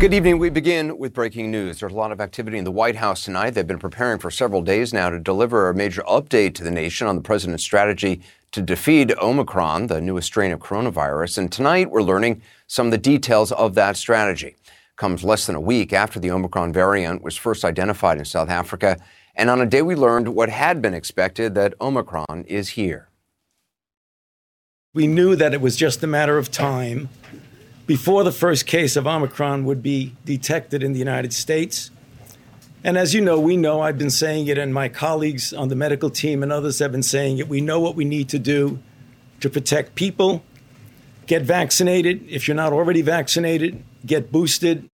Good evening. We begin with breaking news. There's a lot of activity in the White House tonight. They've been preparing for several days now to deliver a major update to the nation on the president's strategy to defeat Omicron, the newest strain of coronavirus. And tonight we're learning some of the details of that strategy. Comes less than a week after the Omicron variant was first identified in South Africa. And on a day we learned what had been expected, that Omicron is here. We knew that it was just a matter of time before the first case of Omicron would be detected in the United States. And as you know, I've been saying it, and my colleagues on the medical team and others have been saying it. We know what we need to do to protect people. Get vaccinated. If you're not already vaccinated, get boosted.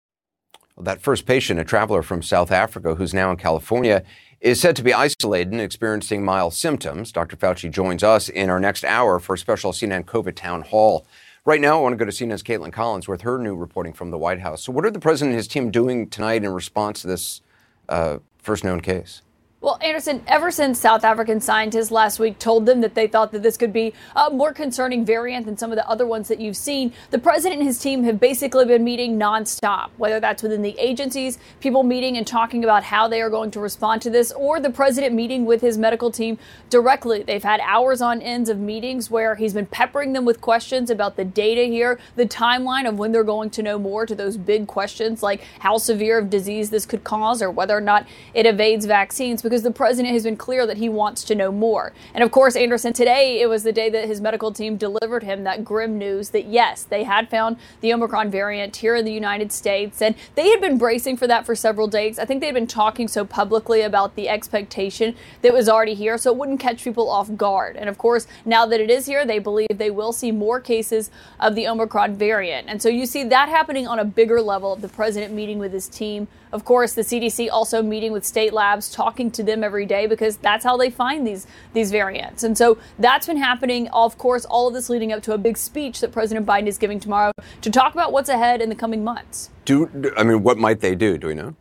Well, that first patient, a traveler from South Africa who's now in California, is said to be isolated and experiencing mild symptoms. Dr. Fauci joins us in our next hour for a special CNN COVID town hall. Right now, I want to go to CNN's Caitlin Collins with her new reporting from the White House. So what are the president and his team doing tonight in response to this first known case? Well, Anderson, ever since South African scientists last week told them that they thought that this could be a more concerning variant than some of the other ones that you've seen, the president and his team have basically been meeting nonstop, whether that's within the agencies, people meeting and talking about how they are going to respond to this, or the president meeting with his medical team directly. They've had hours on ends of meetings where he's been peppering them with questions about the data here, the timeline of when they're going to know more to those big questions like how severe of disease this could cause or whether or not it evades vaccines, because the president has been clear that he wants to know more. And of course, Anderson, today it was the day that his medical team delivered him that grim news that yes, they had found the Omicron variant here in the United States. And they had been bracing for that for several days. I think they had been talking so publicly about the expectation that was already here, so it wouldn't catch people off guard. And of course, now that it is here, they believe they will see more cases of the Omicron variant. And so you see that happening on a bigger level of the president meeting with his team. Of course, the CDC also meeting with state labs, talking to them every day because that's how they find these variants. And so that's been happening. Of course, all of this leading up to a big speech that President Biden is giving tomorrow to talk about what's ahead in the coming months. What might they do? Do we know?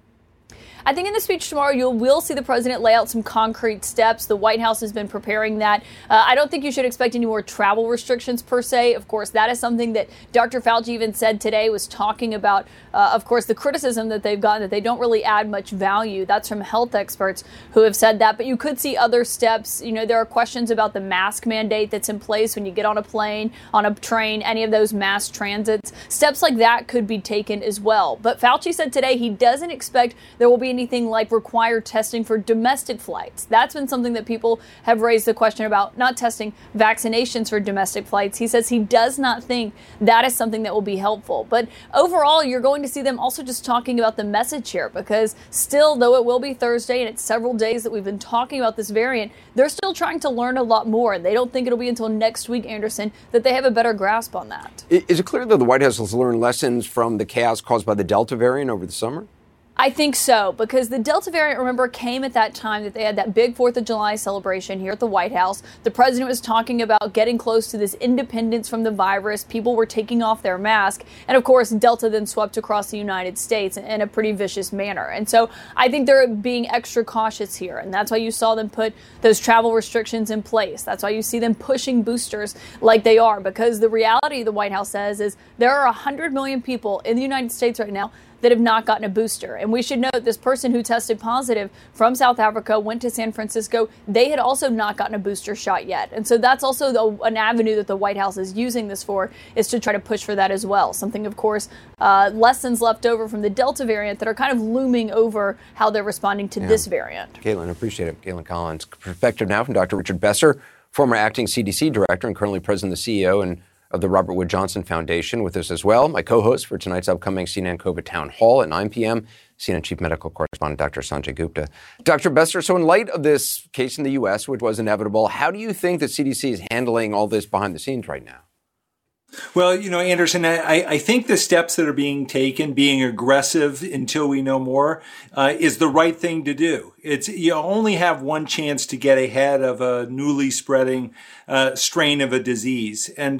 I think in the speech tomorrow, you will see the president lay out some concrete steps. The White House has been preparing that. I don't think you should expect any more travel restrictions per se. Of course, that is something that Dr. Fauci even said today, was talking about, of course, the criticism that they've gotten, that they don't really add much value. That's from health experts who have said that. But you could see other steps. You know, there are questions about the mask mandate that's in place when you get on a plane, on a train, any of those mass transits. Steps like that could be taken as well. But Fauci said today he doesn't expect there will be anything like required testing for domestic flights. That's been something that people have raised the question about, not testing vaccinations for domestic flights. He says he does not think that is something that will be helpful. But overall, you're going to see them also just talking about the message here, because still, though it will be Thursday and it's several days that we've been talking about this variant, they're still trying to learn a lot more. And they don't think it'll be until next week, Anderson, that they have a better grasp on that. Is it clear that the White House has learned lessons from the chaos caused by the Delta variant over the summer? I think so, because the Delta variant, remember, came at that time that they had that big 4th of July celebration here at the White House. The president was talking about getting close to this independence from the virus. People were taking off their mask. And of course, Delta then swept across the United States in a pretty vicious manner. And so I think they're being extra cautious here. And that's why you saw them put those travel restrictions in place. That's why you see them pushing boosters like they are, because the reality, the White House says, is there are 100 million people in the United States right now that have not gotten a booster. And we should note this person who tested positive from South Africa went to San Francisco. They had also not gotten a booster shot yet. And so that's also an avenue that the White House is using this for, is to try to push for that as well. Something, of course, lessons left over from the Delta variant that are kind of looming over how they're responding to this variant. Caitlin, appreciate it. Caitlin Collins. Perspective now from Dr. Richard Besser, former acting CDC director and currently president and CEO and of the Robert Wood Johnson Foundation, with us as well. My co-host for tonight's upcoming CNN COVID Town Hall at 9 p.m., CNN Chief Medical Correspondent Dr. Sanjay Gupta. Dr. Besser, so in light of this case in the U.S., which was inevitable, how do you think the CDC is handling all this behind the scenes right now? Well, Anderson, I think the steps that are being taken, being aggressive until we know more, is the right thing to do. You only have one chance to get ahead of a newly spreading strain of a disease. And,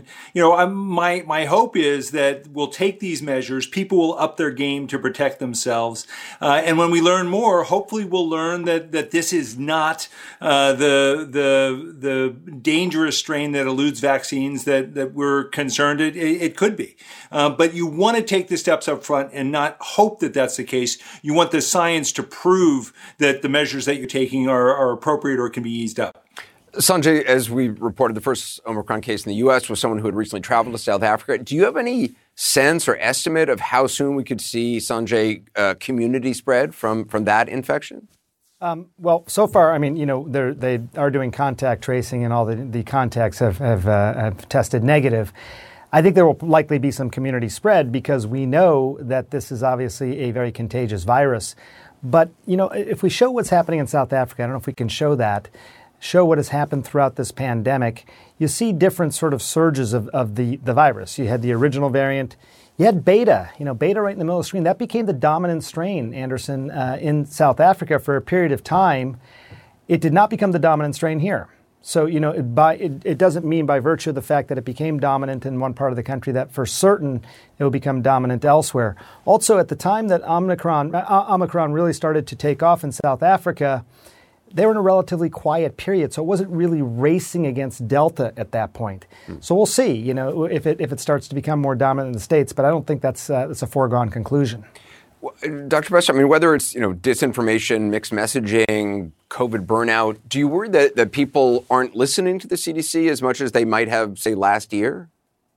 my hope is that we'll take these measures, people will up their game to protect themselves. And when we learn more, hopefully we'll learn that this is not the dangerous strain that eludes vaccines that we're concerned concerned, it could be. But you want to take the steps up front and not hope that that's the case. You want the science to prove that the measures that you're taking are appropriate or can be eased up. Sanjay, as we reported, the first Omicron case in the U.S. was someone who had recently traveled to South Africa. Do you have any sense or estimate of how soon we could see, Sanjay, community spread from that infection? Well, so far, I mean, they are doing contact tracing, and all the contacts have tested negative. I think there will likely be some community spread because we know that this is obviously a very contagious virus. But, if we show what's happening in South Africa, I don't know if we can show what has happened throughout this pandemic, you see different sort of surges of the virus. You had the original variant. You had Beta, Beta right in the middle of the screen. That became the dominant strain, Anderson, in South Africa for a period of time. It did not become the dominant strain here. So, it doesn't mean by virtue of the fact that it became dominant in one part of the country that for certain it will become dominant elsewhere. Also, at the time that Omicron really started to take off in South Africa, they were in a relatively quiet period, so it wasn't really racing against Delta at that point. So we'll see, if it starts to become more dominant in the States, but I don't think that's a foregone conclusion. Well, Dr. Best, I mean, whether it's disinformation, mixed messaging, COVID burnout, do you worry that people aren't listening to the CDC as much as they might have, say, last year?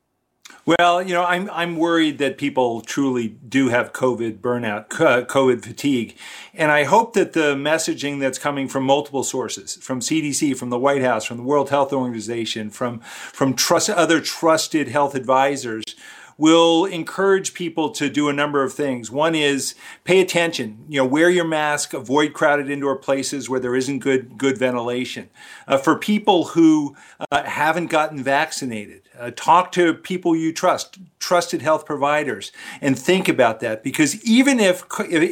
Well, I'm worried that people truly do have COVID burnout, COVID fatigue. And I hope that the messaging that's coming from multiple sources, from CDC, from the White House, from the World Health Organization, from other trusted health advisors, will encourage people to do a number of things. One is pay attention, wear your mask, avoid crowded indoor places where there isn't good ventilation. For people who haven't gotten vaccinated, talk to people you trust, trusted health providers, and think about that. Because even if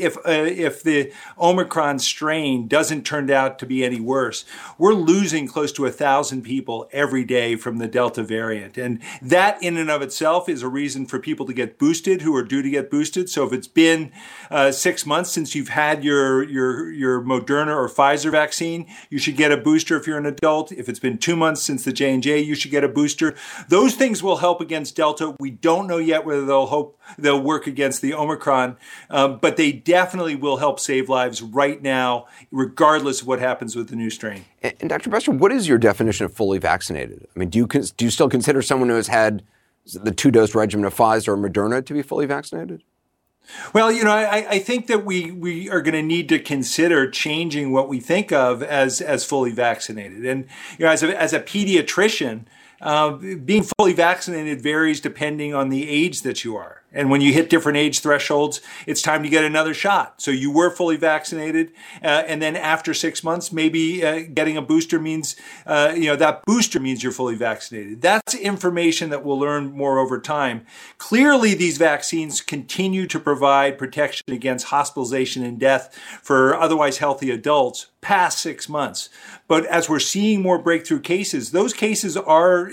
the Omicron strain doesn't turn out to be any worse, we're losing close to 1,000 people every day from the Delta variant. And that in and of itself is a reason for people to get boosted who are due to get boosted. So if it's been 6 months since you've had your Moderna or Pfizer vaccine, you should get a booster if you're an adult. If it's been 2 months since the J&J, you should get a booster. Those things will help against Delta. We don't know yet whether they'll work against the Omicron, but they definitely will help save lives right now, regardless of what happens with the new strain. And Dr. Bester, what is your definition of fully vaccinated? I mean, do you still consider someone who has had the 2-dose regimen of Pfizer or Moderna to be fully vaccinated? Well, I think that we are going to need to consider changing what we think of as fully vaccinated. And as a pediatrician, being fully vaccinated varies depending on the age that you are. And when you hit different age thresholds, it's time to get another shot. So you were fully vaccinated, and then after 6 months, maybe getting a booster means, that booster means you're fully vaccinated. That's information that we'll learn more over time. Clearly, these vaccines continue to provide protection against hospitalization and death for otherwise healthy adults past 6 months. But as we're seeing more breakthrough cases, those cases are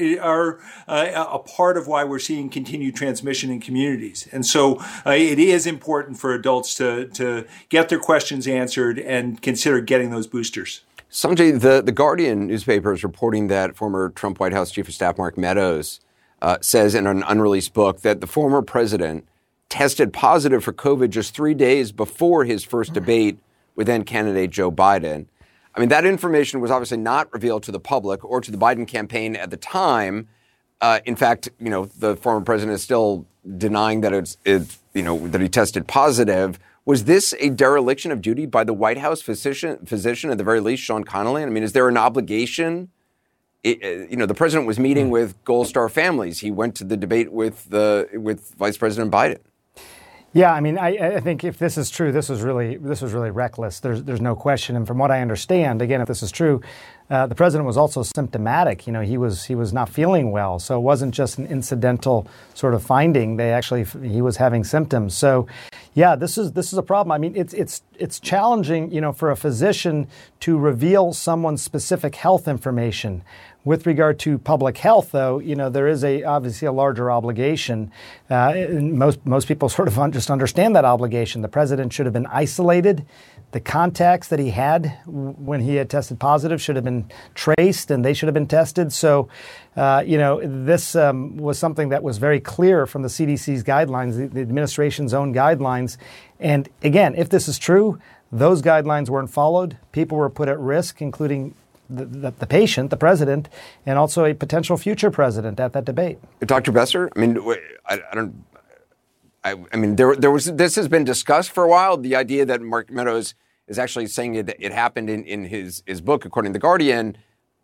a part of why we're seeing continued transmission in communities. And so it is important for adults to get their questions answered and consider getting those boosters. Sanjay, the Guardian newspaper is reporting that former Trump White House Chief of Staff Mark Meadows says in an unreleased book that the former president tested positive for COVID just 3 days before his first debate with then candidate Joe Biden. I mean, that information was obviously not revealed to the public or to the Biden campaign at the time. In fact, the former president is still denying that that he tested positive. Was this a dereliction of duty by the White House physician, at the very least, Sean Connally? I mean, is there an obligation? The president was meeting with Gold Star families. He went to the debate with Vice President Biden. Yeah, I mean, I think if this is true, this was really reckless. There's no question. And from what I understand, again, if this is true, the president was also symptomatic. He was not feeling well, so it wasn't just an incidental sort of finding. He was having symptoms. So, yeah, this is a problem. I mean, it's challenging, for a physician to reveal someone's specific health information With regard to public health, though, there is obviously a larger obligation. And most people sort of just understand that obligation. The president should have been isolated. The contacts that he had when he had tested positive should have been traced, and they should have been tested. So, this was something that was very clear from the CDC's guidelines, the administration's own guidelines. And again, if this is true, those guidelines weren't followed. People were put at risk, including the patient, the president, and also a potential future president at that debate. Dr. Besser, this has been discussed for a while. The idea that Mark Meadows is actually saying it happened in his book, according to The Guardian.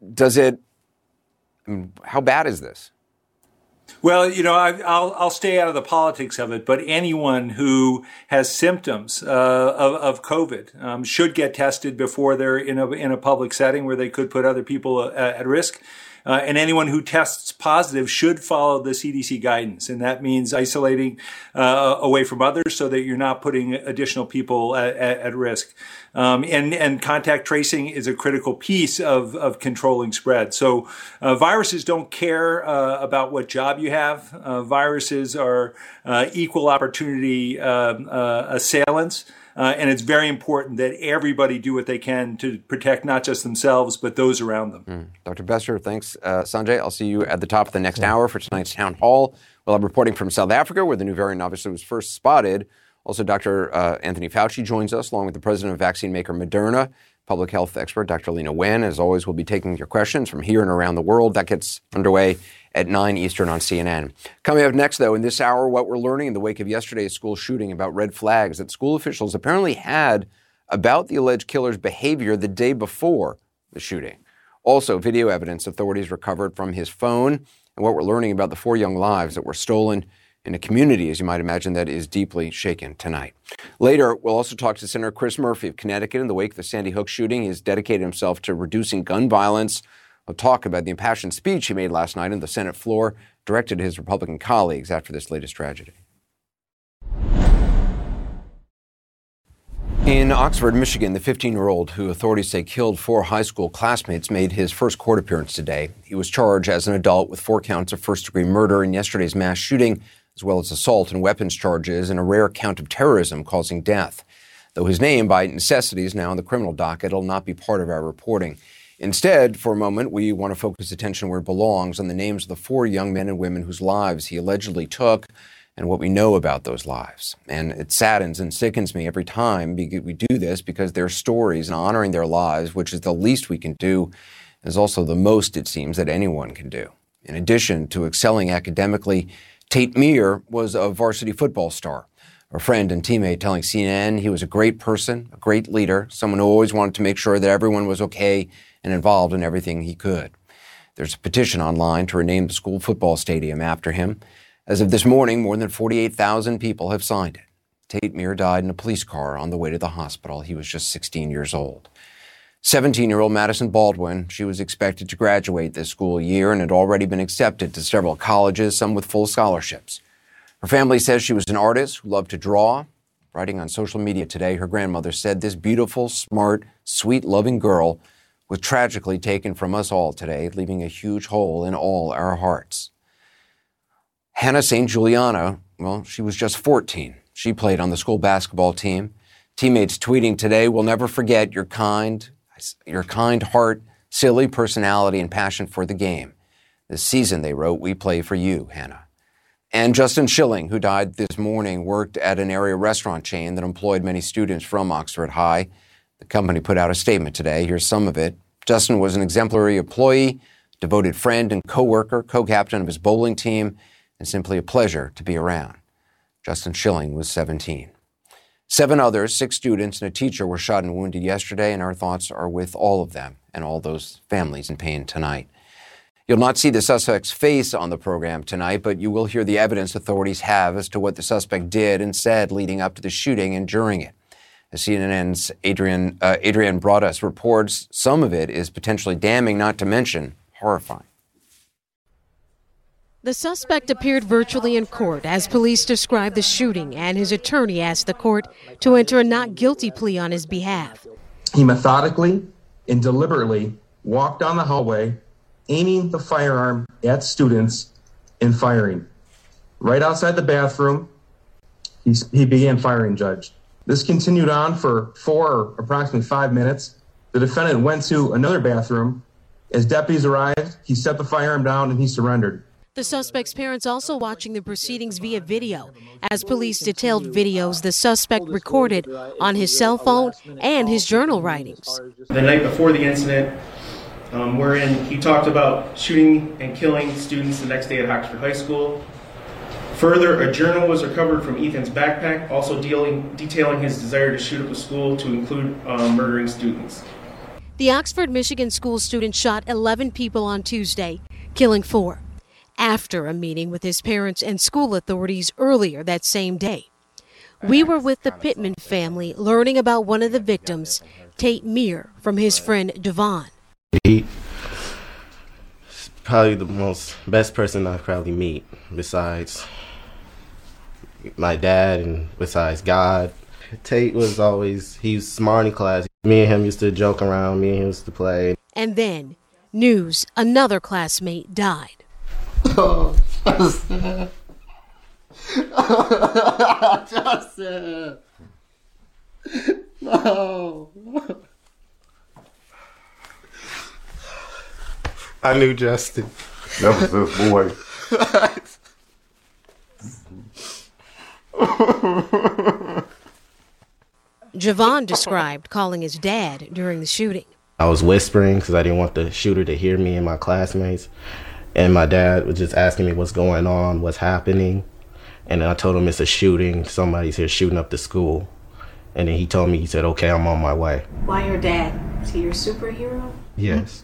How bad is this? Well, I'll stay out of the politics of it, but anyone who has symptoms of COVID should get tested before they're in a public setting where they could put other people at risk. And anyone who tests positive should follow the CDC guidance. And that means isolating away from others so that you're not putting additional people at risk. And contact tracing is a critical piece of controlling spread. So viruses don't care about what job you have. Viruses are equal opportunity assailants. And it's very important that everybody do what they can to protect not just themselves, but those around them. Dr. Besser, thanks. Sanjay, I'll see you at the top of the next hour for tonight's town hall. We'll have reporting from South Africa, where the new variant obviously was first spotted. Also, Dr. Anthony Fauci joins us, along with the president of vaccine maker Moderna, public health expert Dr. Leana Wen. As always, we'll be taking your questions from here and around the world. That gets underway at 9 Eastern on CNN. Coming up next, though, in this hour, what we're learning in the wake of yesterday's school shooting about red flags that school officials apparently had about the alleged killer's behavior the day before the shooting. Also, video evidence authorities recovered from his phone, and what we're learning about the 4 young lives that were stolen in a community, as you might imagine, that is deeply shaken tonight. Later, we'll also talk to Senator Chris Murphy of Connecticut. In the wake of the Sandy Hook shooting, he's dedicated himself to reducing gun violence. We'll talk about the impassioned speech he made last night on the Senate floor, directed to his Republican colleagues after this latest tragedy. In Oxford, Michigan, the 15-year-old who authorities say killed 4 high school classmates made his first court appearance today. He was charged as an adult with 4 counts of first-degree murder in yesterday's mass shooting, as well as assault and weapons charges and a rare count of terrorism causing death. Though his name, by necessity, is now on the criminal docket, it'll not be part of our reporting. Instead, for a moment, we want to focus attention where it belongs on the names of the 4 young men and women whose lives he allegedly took and what we know about those lives. And it saddens and sickens me every time we do this, because their stories and honoring their lives, which is the least we can do, is also the most, it seems, that anyone can do. In addition to excelling academically, Tate Myre was a varsity football star. A friend and teammate telling CNN he was a great person, a great leader, someone who always wanted to make sure that everyone was okay and involved in everything he could. There's a petition online to rename the school football stadium after him. As of this morning, more than 48,000 people have signed it. Tate Myre died in a police car on the way to the hospital. He was just 16 years old. 17-year-old Madison Baldwin, she was expected to graduate this school year and had already been accepted to several colleges, some with full scholarships. Her family says she was an artist who loved to draw. Writing on social media today, her grandmother said this beautiful, smart, sweet, loving girl was tragically taken from us all today, leaving a huge hole in all our hearts. Hannah St. Juliana, well, she was just 14. She played on the school basketball team. Teammates tweeting today, "We'll never forget your kind heart, silly personality, and passion for the game. This season," they wrote, "we play for you, Hannah." And Justin Schilling, who died this morning, worked at an area restaurant chain that employed many students from Oxford High. The company put out a statement today. Here's some of it. Justin was an exemplary employee, devoted friend and co-worker, co-captain of his bowling team, and simply a pleasure to be around. Justin Schilling was 17. 7 others, 6 students and a teacher, were shot and wounded yesterday, and our thoughts are with all of them and all those families in pain tonight. You'll not see the suspect's face on the program tonight, but you will hear the evidence authorities have as to what the suspect did and said leading up to the shooting and during it. As CNN's Adrienne Broaddus reports, some of it is potentially damning, not to mention horrifying. The suspect appeared virtually in court as police described the shooting, and his attorney asked the court to enter a not guilty plea on his behalf. He methodically and deliberately walked down the hallway aiming the firearm at students and firing. Right outside the bathroom, he began firing, Judge. This continued on for approximately 5 minutes. The defendant went to another bathroom. As deputies arrived, he set the firearm down and he surrendered. The suspect's parents also watching the proceedings via video. As police detailed videos the suspect recorded on his cell phone and his journal writings. The night before the incident, wherein he talked about shooting and killing students the next day at Oxford High School. Further, a journal was recovered from Ethan's backpack, also detailing his desire to shoot up the school to include murdering students. The Oxford, Michigan school student shot 11 people on Tuesday, killing 4, after a meeting with his parents and school authorities earlier that same day. We were with the Pittman family learning about one of the victims, Tate Meir, from his friend Devon. He's probably the best person I'll probably meet, besides my dad and besides God. Tate was he's smart in class. Me and him used to joke around, me and him used to play. And then, news, another classmate died. Oh, Justin. Justin. No. I knew Justin. That was this boy. Javon described calling his dad during the shooting. I was whispering because I didn't want the shooter to hear me and my classmates. And my dad was just asking me what's going on, what's happening. And then I told him it's a shooting. Somebody's here shooting up the school. And then he told me, he said, okay, I'm on my way. Why your dad? Is he your superhero? Yes.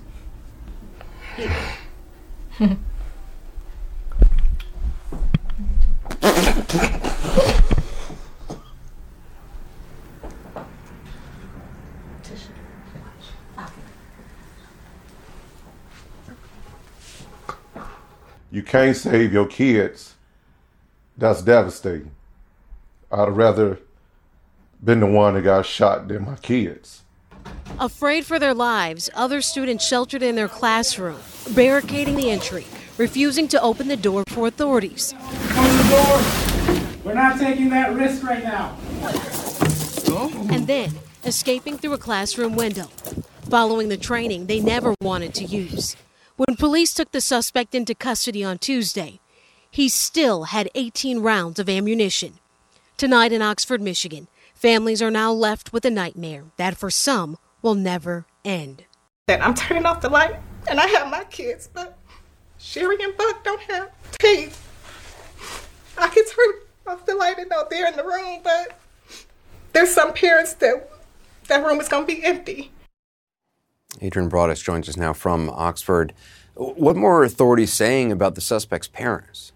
You can't save your kids. That's devastating. I'd rather been the one that got shot than my kids. Afraid for their lives, other students sheltered in their classroom, barricading the entry, refusing to open the door for authorities. Close the door. We're not taking that risk right now. And then escaping through a classroom window, following the training they never wanted to use. When police took the suspect into custody on Tuesday, he still had 18 rounds of ammunition. Tonight in Oxford, Michigan, families are now left with a nightmare that for some will never end. That I'm turning off the light and I have my kids, but Sherry and Buck don't have Tate. I can turn off the light and know they're in the room, but there's some parents that room is going to be empty. Adrienne Broadus joins us now from Oxford. What more are authorities saying about the suspect's parents?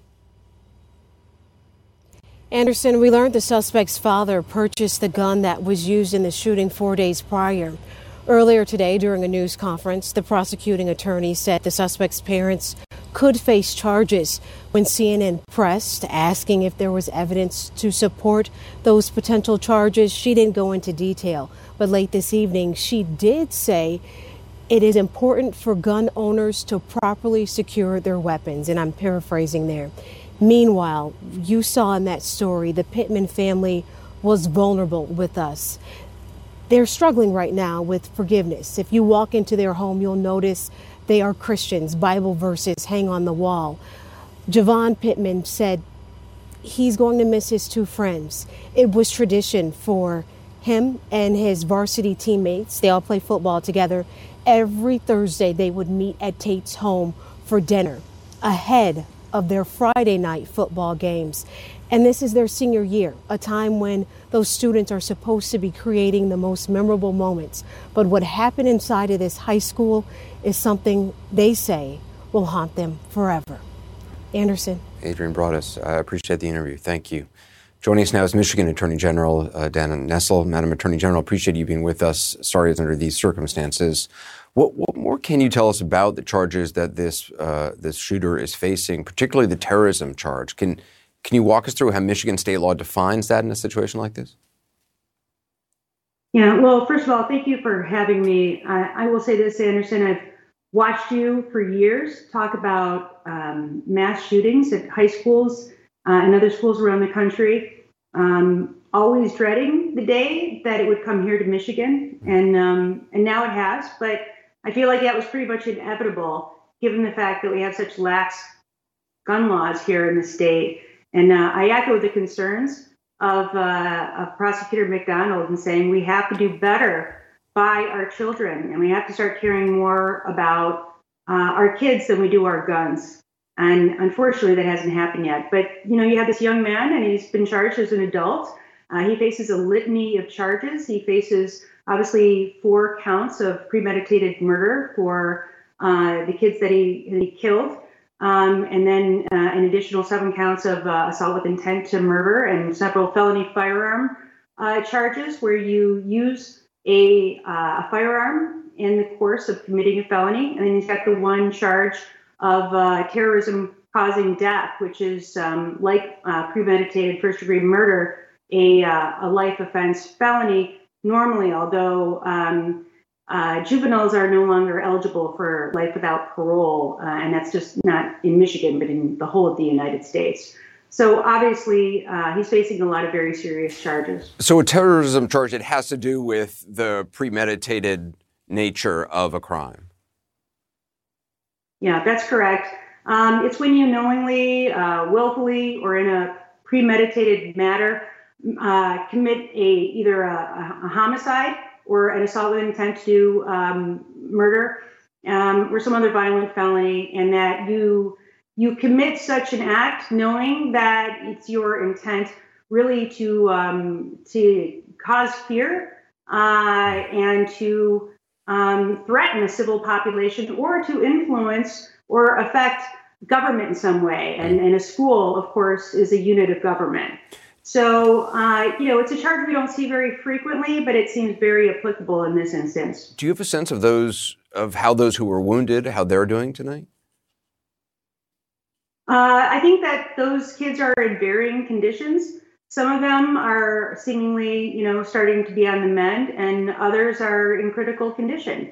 Anderson, we learned the suspect's father purchased the gun that was used in the shooting 4 days prior. Earlier today, during a news conference, the prosecuting attorney said the suspect's parents could face charges. When CNN pressed, asking if there was evidence to support those potential charges, she didn't go into detail. But late this evening, she did say it is important for gun owners to properly secure their weapons. And I'm paraphrasing there. Meanwhile, you saw in that story, the Pittman family was vulnerable with us. They're struggling right now with forgiveness. If you walk into their home, you'll notice they are Christians. Bible verses hang on the wall. Javon Pittman said he's going to miss his two friends. It was tradition for him and his varsity teammates. They all play football together. Every Thursday, they would meet at Tate's home for dinner ahead of their Friday night football games. And this is their senior year, a time when those students are supposed to be creating the most memorable moments. But what happened inside of this high school is something they say will haunt them forever. Anderson. Adrienne Broadus, I appreciate the interview. Thank you. Joining us now is Michigan Attorney General Dana Nessel. Madam Attorney General, appreciate you being with us. Sorry it's under these circumstances. What more can you tell us about the charges that this shooter is facing, particularly the terrorism charge? Can you walk us through how Michigan state law defines that in a situation like this? Yeah, well, first of all, thank you for having me. I will say this, Anderson, I've watched you for years talk about mass shootings at high schools and other schools around the country, always dreading the day that it would come here to Michigan, and now it has. But I feel like that was pretty much inevitable, given the fact that we have such lax gun laws here in the state. And I echo the concerns of Prosecutor McDonald in saying we have to do better by our children, and we have to start caring more about our kids than we do our guns. And unfortunately, that hasn't happened yet. But, you have this young man, and he's been charged as an adult. He faces a litany of charges. He faces, obviously, 4 counts of premeditated murder for the kids that he killed. And then an additional 7 counts of assault with intent to murder and several felony firearm charges where you use a firearm in the course of committing a felony. And then he's got the 1 charge of terrorism causing death, which is like premeditated first-degree murder, a life offense felony normally, although juveniles are no longer eligible for life without parole, and that's just not in Michigan, but in the whole of the United States. So obviously, he's facing a lot of very serious charges. So a terrorism charge, it has to do with the premeditated nature of a crime. Yeah, that's correct. It's when you knowingly, willfully, or in a premeditated manner commit either a homicide or an assault with intent to do murder or some other violent felony, and that you commit such an act knowing that it's your intent really to cause fear and to threaten a civil population or to influence or affect government in some way. And a school, of course, is a unit of government. So, it's a charge we don't see very frequently, but it seems very applicable in this instance. Do you have a sense of how those who were wounded, how they're doing tonight? I think that those kids are in varying conditions. Some of them are seemingly, starting to be on the mend, and others are in critical condition.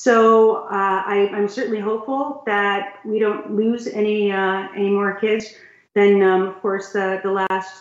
So I'm certainly hopeful that we don't lose any more kids than, of course, the last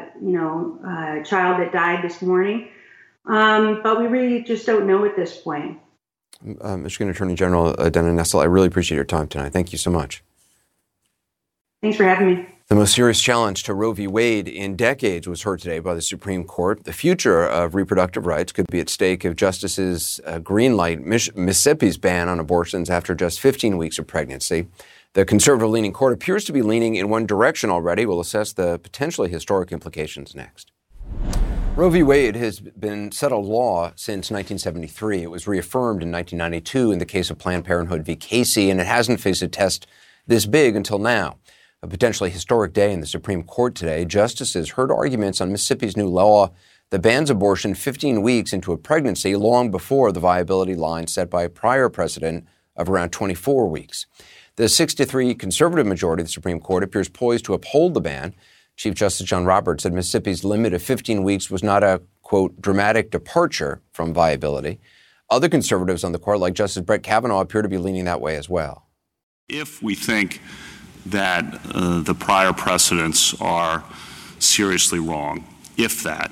child that died this morning. But we really just don't know at this point. Michigan Attorney General Dana Nessel, I really appreciate your time tonight. Thank you so much. Thanks for having me. The most serious challenge to Roe v. Wade in decades was heard today by the Supreme Court. The future of reproductive rights could be at stake if justices greenlight Mississippi's ban on abortions after just 15 weeks of pregnancy. The conservative-leaning court appears to be leaning in one direction already. We'll assess the potentially historic implications next. Roe v. Wade has been settled law since 1973. It was reaffirmed in 1992 in the case of Planned Parenthood v. Casey, and it hasn't faced a test this big until now. A potentially historic day in the Supreme Court today. Justices heard arguments on Mississippi's new law that bans abortion 15 weeks into a pregnancy, long before the viability line set by a prior precedent of around 24 weeks. The 6-3 conservative majority of the Supreme Court appears poised to uphold the ban. Chief Justice John Roberts said Mississippi's limit of 15 weeks was not a, quote, dramatic departure from viability. Other conservatives on the court, like Justice Brett Kavanaugh, appear to be leaning that way as well. If we think that the prior precedents are seriously wrong, if that,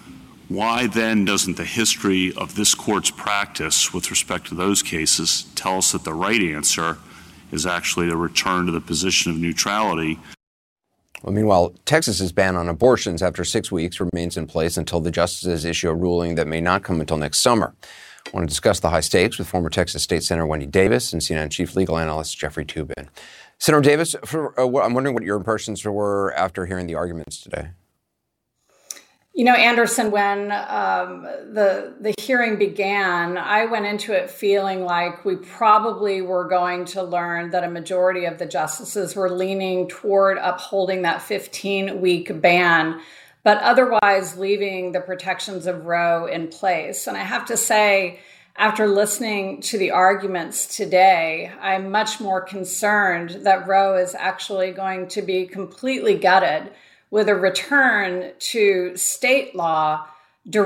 why then doesn't the history of this court's practice with respect to those cases tell us that the right answer is actually to return to the position of neutrality? Well, meanwhile, Texas's ban on abortions after 6 weeks remains in place until the justices issue a ruling that may not come until next summer. I want to discuss the high stakes with former Texas State Senator Wendy Davis and CNN Chief Legal Analyst Jeffrey Toobin. Senator Davis, I'm wondering what your impressions were after hearing the arguments today. Anderson, when the hearing began, I went into it feeling like we probably were going to learn that a majority of the justices were leaning toward upholding that 15-week ban, but otherwise leaving the protections of Roe in place. And I have to say, after listening to the arguments today, I'm much more concerned that Roe is actually going to be completely gutted with a return to state law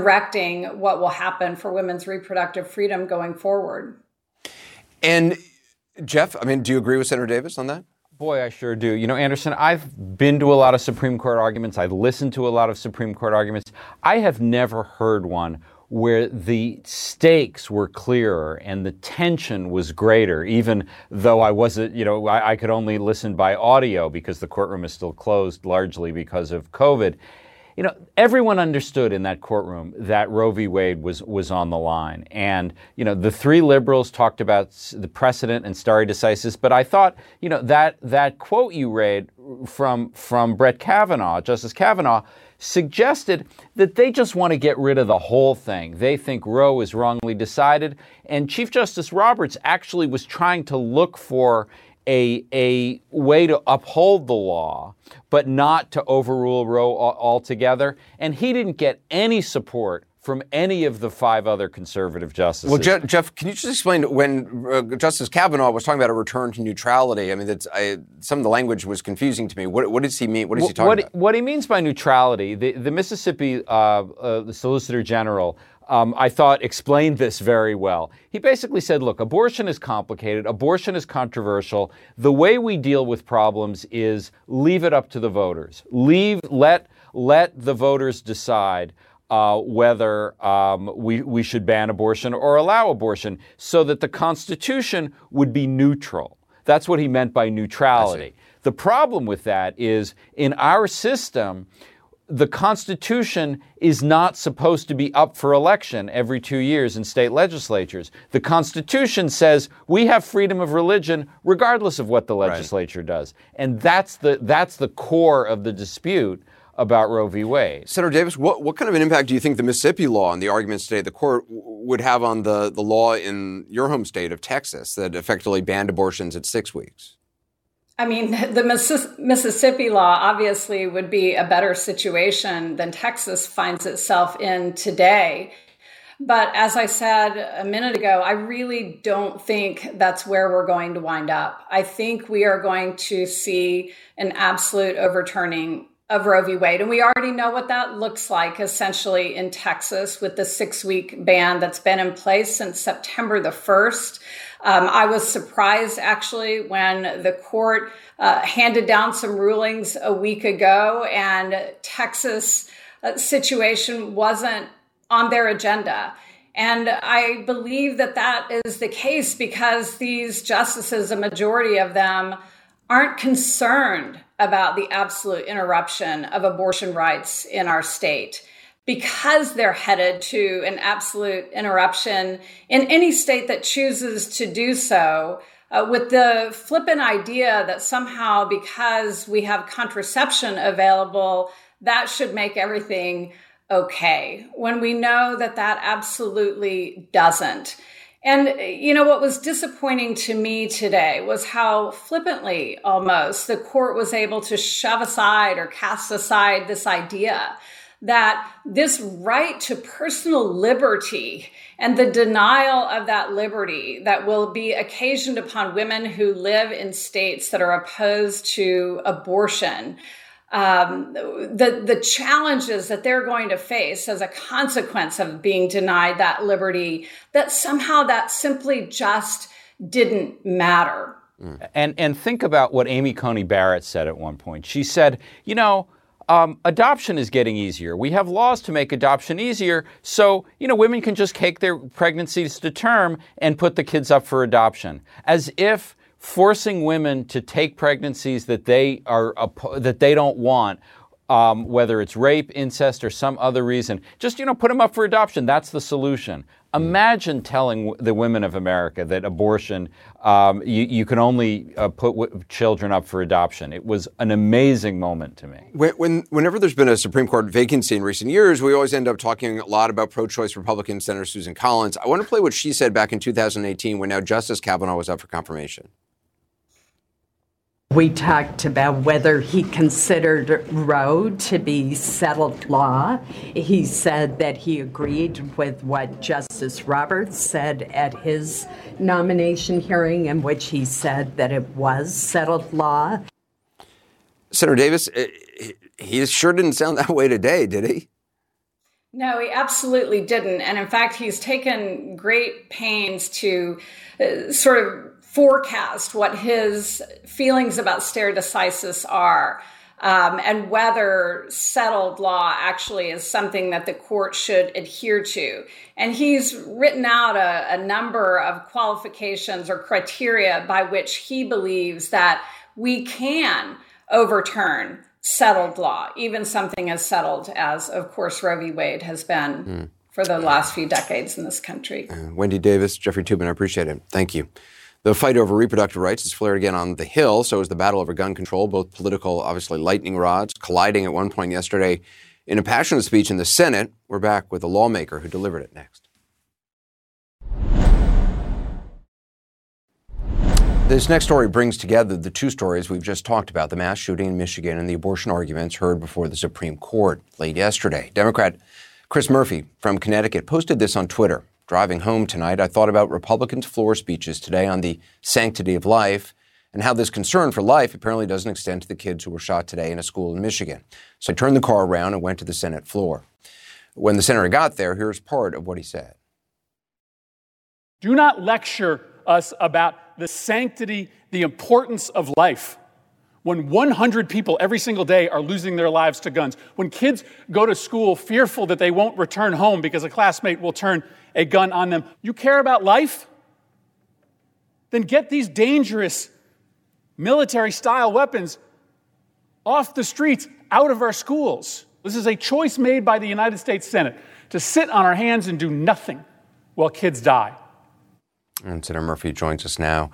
directing what will happen for women's reproductive freedom going forward. And Jeff, do you agree with Senator Davis on that? Boy, I sure do. Anderson, I've been to a lot of Supreme Court arguments. I've listened to a lot of Supreme Court arguments. I have never heard one where the stakes were clearer and the tension was greater, even though I wasn't, I could only listen by audio because the courtroom is still closed largely because of COVID. Everyone understood in that courtroom that Roe v. Wade was on the line. And, the three liberals talked about the precedent and stare decisis. But I thought, that quote you read from Brett Kavanaugh, Justice Kavanaugh, suggested that they just want to get rid of the whole thing. They think Roe is wrongly decided. And Chief Justice Roberts actually was trying to look for a way to uphold the law, but not to overrule Roe altogether. And he didn't get any support from any of the five other conservative justices. Well, Jeff, can you just explain when Justice Kavanaugh was talking about a return to neutrality? Some of the language was confusing to me. What does he mean? What is he talking about? What he means by neutrality, the Mississippi the Solicitor General, I thought explained this very well. He basically said, look, abortion is complicated. Abortion is controversial. The way we deal with problems is leave it up to the voters. Let the voters decide whether we should ban abortion or allow abortion so that the Constitution would be neutral. That's what he meant by neutrality. The problem with that is in our system, the Constitution is not supposed to be up for election every 2 years in state legislatures. The Constitution says we have freedom of religion regardless of what the legislature does. And that's the core of the dispute about Roe v. Wade. Senator Davis, what kind of an impact do you think the Mississippi law and the arguments today at the court would have on the law in your home state of Texas that effectively banned abortions at 6 weeks? The Mississippi law obviously would be a better situation than Texas finds itself in today. But as I said a minute ago, I really don't think that's where we're going to wind up. I think we are going to see an absolute overturning of Roe v. Wade. And we already know what that looks like essentially in Texas with the 6-week ban that's been in place since September the 1st. I was surprised actually when the court handed down some rulings a week ago and Texas situation wasn't on their agenda. And I believe that is the case because these justices, a majority of them, aren't concerned about the absolute interruption of abortion rights in our state because they're headed to an absolute interruption in any state that chooses to do so, with the flippant idea that somehow because we have contraception available, that should make everything okay, when we know that absolutely doesn't. And, what was disappointing to me today was how flippantly almost the court was able to shove aside or cast aside this idea that this right to personal liberty and the denial of that liberty that will be occasioned upon women who live in states that are opposed to abortion, the challenges that they're going to face as a consequence of being denied that liberty, that somehow that simply just didn't matter. And think about what Amy Coney Barrett said at one point. She said, adoption is getting easier. We have laws to make adoption easier. So, women can just take their pregnancies to term and put the kids up for adoption. As if forcing women to take pregnancies that they don't want, whether it's rape, incest, or some other reason, just put them up for adoption. That's the solution. Imagine telling the women of America that abortion, you can only put children up for adoption. It was an amazing moment to me. Whenever there's been a Supreme Court vacancy in recent years, we always end up talking a lot about pro-choice Republican Senator Susan Collins. I want to play what she said back in 2018 when now Justice Kavanaugh was up for confirmation. We talked about whether he considered Roe to be settled law. He said that he agreed with what Justice Roberts said at his nomination hearing, in which he said that it was settled law. Senator Davis, he sure didn't sound that way today, did he? No, he absolutely didn't. And in fact, he's taken great pains to sort of forecast what his feelings about stare decisis are, and whether settled law actually is something that the court should adhere to. And he's written out a number of qualifications or criteria by which he believes that we can overturn settled law, even something as settled as, of course, Roe v. Wade has been for the last few decades in this country. Wendy Davis, Jeffrey Toobin, I appreciate it. Thank you. The fight over reproductive rights has flared again on the Hill. So is the battle over gun control, both political, obviously lightning rods, colliding at one point yesterday in a passionate speech in the Senate. We're back with a lawmaker who delivered it next. This next story brings together the two stories we've just talked about, the mass shooting in Michigan and the abortion arguments heard before the Supreme Court late yesterday. Democrat Chris Murphy from Connecticut posted this on Twitter. Driving home tonight, I thought about Republicans' floor speeches today on the sanctity of life and how this concern for life apparently doesn't extend to the kids who were shot today in a school in Michigan. So I turned the car around and went to the Senate floor. When the senator got there, here's part of what he said. Do not lecture us about the sanctity, the importance of life. When 100 people every single day are losing their lives to guns, when kids go to school fearful that they won't return home because a classmate will turn a gun on them, you care about life? Then get these dangerous military-style weapons off the streets, out of our schools. This is a choice made by the United States Senate to sit on our hands and do nothing while kids die. And Senator Murphy joins us now.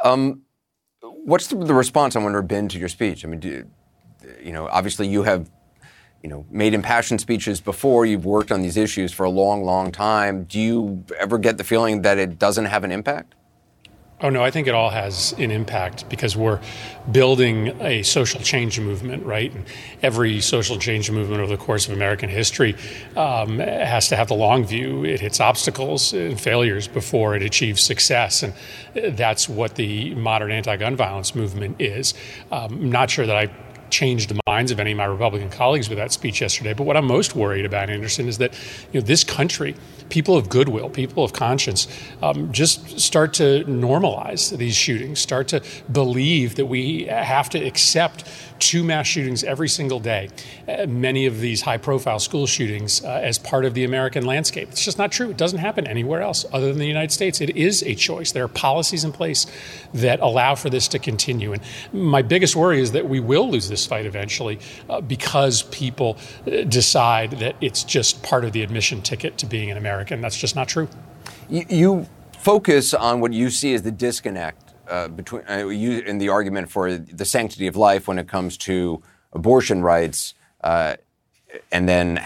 What's the response, I wonder, been to your speech? I mean, obviously you have, made impassioned speeches before. You've worked on these issues for a long, long time. Do you ever get the feeling that it doesn't have an impact? Oh, no, I think it all has an impact because we're building a social change movement, right? And every social change movement over the course of American history has to have the long view. It hits obstacles and failures before it achieves success. And that's what the modern anti-gun violence movement is. I'm not sure that I changed the minds of any of my Republican colleagues with that speech yesterday. But what I'm most worried about, Anderson, is that this country, people of goodwill, people of conscience, just start to normalize these shootings, start to believe that we have to accept 2 mass shootings every single day, many of these high-profile school shootings as part of the American landscape. It's just not true. It doesn't happen anywhere else other than the United States. It is a choice. There are policies in place that allow for this to continue. And my biggest worry is that we will lose this fight eventually because people decide that it's just part of the admission ticket to being an American. That's just not true. You focus on what you see as the disconnect between you in the argument for the sanctity of life when it comes to abortion rights, and then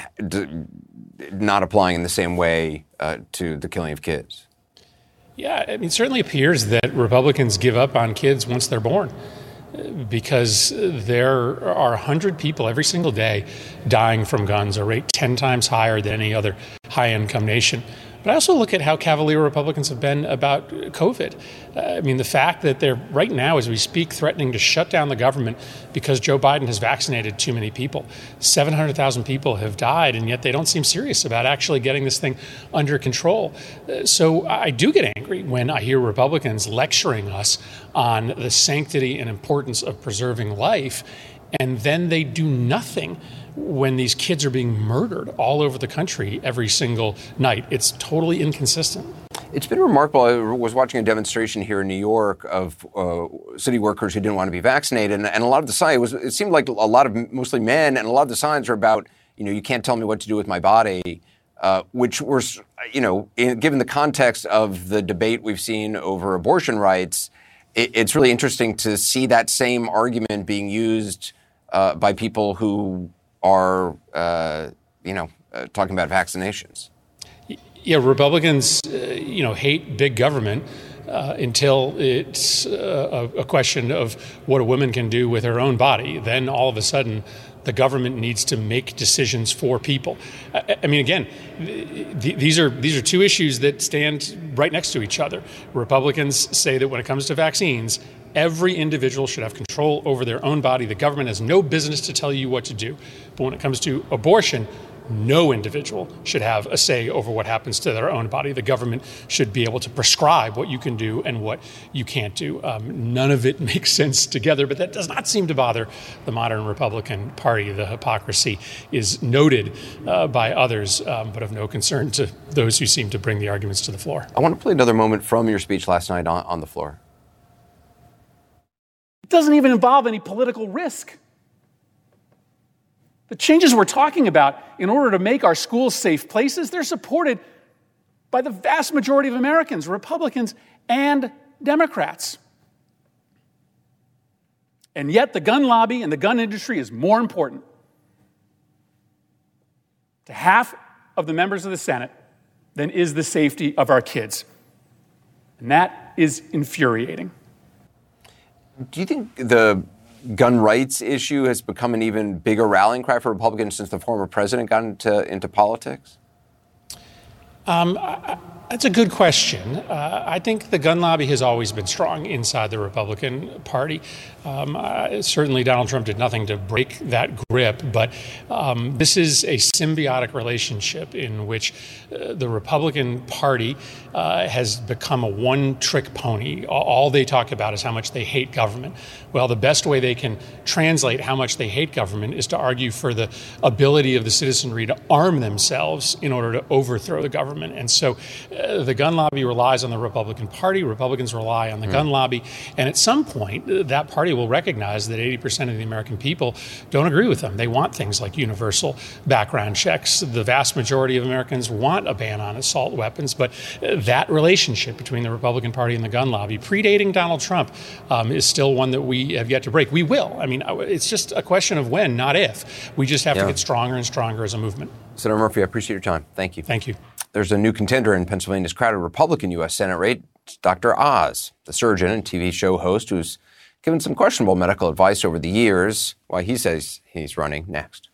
not applying in the same way to the killing of kids. Yeah, I mean, it certainly appears that Republicans give up on kids once they're born, because there are 100 people every single day dying from guns, a rate 10 times higher than any other high-income nation. But I also look at how cavalier Republicans have been about COVID. I mean, the fact that they're right now, as we speak, threatening to shut down the government because Joe Biden has vaccinated too many people. 700,000 people have died, and yet they don't seem serious about actually getting this thing under control. So I do get angry when I hear Republicans lecturing us on the sanctity and importance of preserving life, and then they do nothing when these kids are being murdered all over the country every single night. It's totally inconsistent. It's been remarkable. I was watching a demonstration here in New York of city workers who didn't want to be vaccinated. And a lot of the signs, it seemed like a lot of mostly men, and a lot of the signs are about, you can't tell me what to do with my body, which were, given the context of the debate we've seen over abortion rights, it's really interesting to see that same argument being used by people who are, talking about vaccinations. Yeah, Republicans, hate big government until it's a question of what a woman can do with her own body. Then all of a sudden, the government needs to make decisions for people. I mean, again, these are 2 issues that stand right next to each other. Republicans say that when it comes to vaccines, every individual should have control over their own body. The government has no business to tell you what to do. But when it comes to abortion, no individual should have a say over what happens to their own body. The government should be able to prescribe what you can do and what you can't do. None of it makes sense together, but that does not seem to bother the modern Republican Party. The hypocrisy is noted by others, but of no concern to those who seem to bring the arguments to the floor. I want to play another moment from your speech last night on the floor. It doesn't even involve any political risk. The changes we're talking about in order to make our schools safe places, they're supported by the vast majority of Americans, Republicans and Democrats. And yet the gun lobby and the gun industry is more important to half of the members of the Senate than is the safety of our kids. And that is infuriating. Do you think the gun rights issue has become an even bigger rallying cry for Republicans since the former president got into politics? That's a good question. I think the gun lobby has always been strong inside the Republican Party. Certainly Donald Trump did nothing to break that grip, but this is a symbiotic relationship in which the Republican Party has become a one-trick pony. All they talk about is how much they hate government. Well, the best way they can translate how much they hate government is to argue for the ability of the citizenry to arm themselves in order to overthrow the government. And so the gun lobby relies on the Republican Party. Republicans rely on the gun lobby. And at some point, that party will recognize that 80% of the American people don't agree with them. They want things like universal background checks. The vast majority of Americans want a ban on assault weapons. But that relationship between the Republican Party and the gun lobby, predating Donald Trump, is still one that we have yet to break. We will. I mean, it's just a question of when, not if. We just have to get stronger and stronger as a movement. Senator Murphy, I appreciate your time. Thank you. Thank you. There's a new contender in Pennsylvania's crowded Republican U.S. Senate race, Dr. Oz, the surgeon and TV show host who's given some questionable medical advice over the years, why he says he's running next.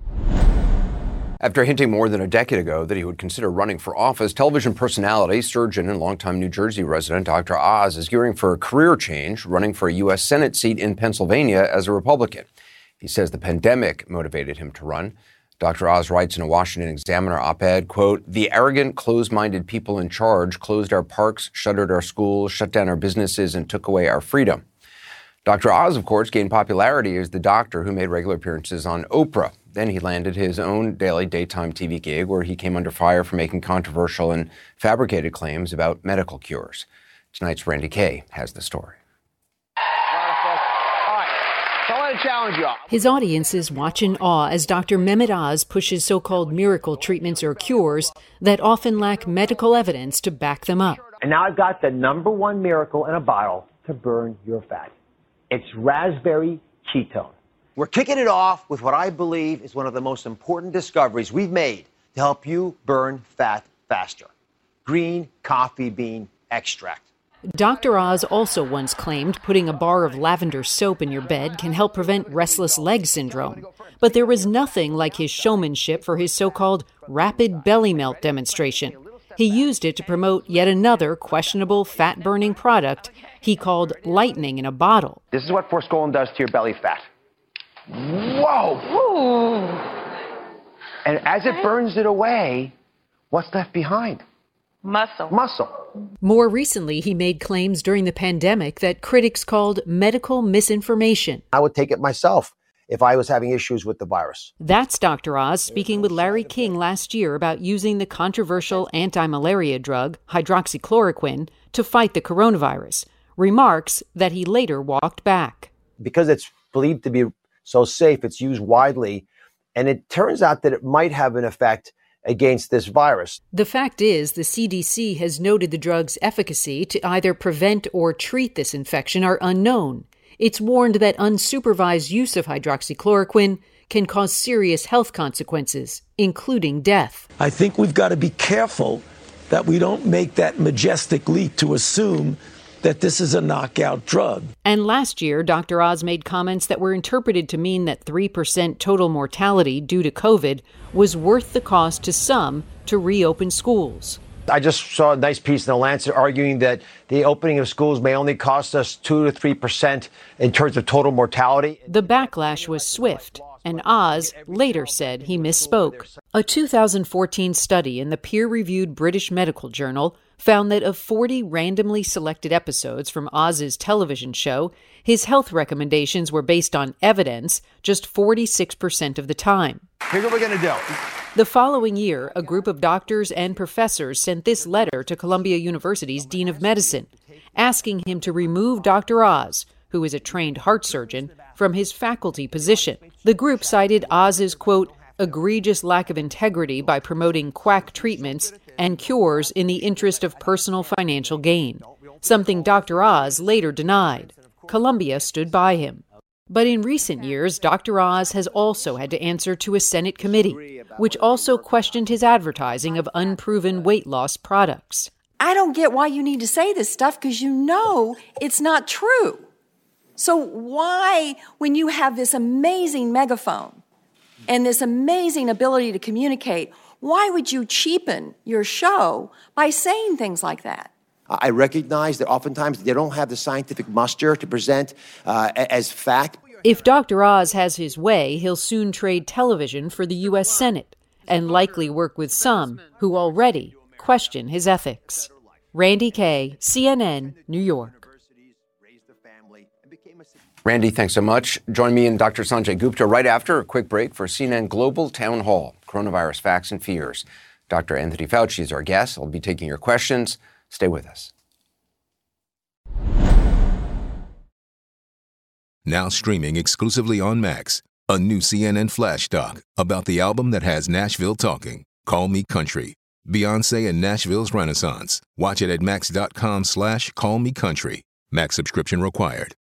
After hinting more than a decade ago that he would consider running for office, television personality, surgeon, and longtime New Jersey resident Dr. Oz is gearing for a career change, running for a U.S. Senate seat in Pennsylvania as a Republican. He says the pandemic motivated him to run. Dr. Oz writes in a Washington Examiner op-ed, quote, "The arrogant, closed-minded people in charge closed our parks, shuttered our schools, shut down our businesses, and took away our freedom." Dr. Oz, of course, gained popularity as the doctor who made regular appearances on Oprah. Then he landed his own daily daytime TV gig where he came under fire for making controversial and fabricated claims about medical cures. Tonight's Randy Kay has the story. So I want to challenge you all. His audiences watch in awe as Dr. Mehmet Oz pushes so-called miracle treatments or cures that often lack medical evidence to back them up. And now I've got the number one miracle in a bottle to burn your fat. It's raspberry ketone. We're kicking it off with what I believe is one of the most important discoveries we've made to help you burn fat faster. Green coffee bean extract. Dr. Oz also once claimed putting a bar of lavender soap in your bed can help prevent restless leg syndrome. But there was nothing like his showmanship for his so-called rapid belly melt demonstration. He used it to promote yet another questionable fat-burning product he called lightning in a bottle. This is what forskolin does to your belly fat. Whoa! Ooh. And as it burns it away, what's left behind? Muscle. More recently, he made claims during the pandemic that critics called medical misinformation. I would take it myself if I was having issues with the virus. That's Dr. Oz speaking with Larry King last year about using the controversial anti-malaria drug, hydroxychloroquine, to fight the coronavirus. Remarks that he later walked back. Because it's believed to be so safe, it's used widely, and it turns out that it might have an effect against this virus. The fact is, the CDC has noted the drug's efficacy to either prevent or treat this infection are unknown. It's warned that unsupervised use of hydroxychloroquine can cause serious health consequences, including death. I think we've got to be careful that we don't make that majestic leap to assume that this is a knockout drug. And last year, Dr. Oz made comments that were interpreted to mean that 3% total mortality due to COVID was worth the cost to some to reopen schools. I just saw a nice piece in The Lancet arguing that the opening of schools may only cost us 2 to 3% in terms of total mortality. The backlash was swift, and Oz later said he misspoke. A 2014 study in the peer-reviewed British Medical Journal found that of 40 randomly selected episodes from Oz's television show, his health recommendations were based on evidence just 46% of the time. Here's what we're going to do. The following year, a group of doctors and professors sent this letter to Columbia University's Dean of Medicine, asking him to remove Dr. Oz, who is a trained heart surgeon, from his faculty position. The group cited Oz's, quote, egregious lack of integrity by promoting quack treatments and cures in the interest of personal financial gain, something Dr. Oz later denied. Columbia stood by him. But in recent years, Dr. Oz has also had to answer to a Senate committee, which also questioned his advertising of unproven weight loss products. I don't get why you need to say this stuff because you know it's not true. So why, when you have this amazing megaphone and this amazing ability to communicate, why would you cheapen your show by saying things like that? I recognize that oftentimes they don't have the scientific muster to present as fact. If Dr. Oz has his way, he'll soon trade television for the U.S. Senate and likely work with some who already question his ethics. Randy Kaye, CNN, New York. Randy, thanks so much. Join me and Dr. Sanjay Gupta right after a quick break for CNN Global Town Hall, Coronavirus Facts and Fears. Dr. Anthony Fauci is our guest. I'll be taking your questions. Stay with us. Now streaming exclusively on Max, a new CNN Flash doc about the album that has Nashville talking, Call Me Country, Beyoncé and Nashville's Renaissance. Watch it at max.com/callmecountry. Max subscription required.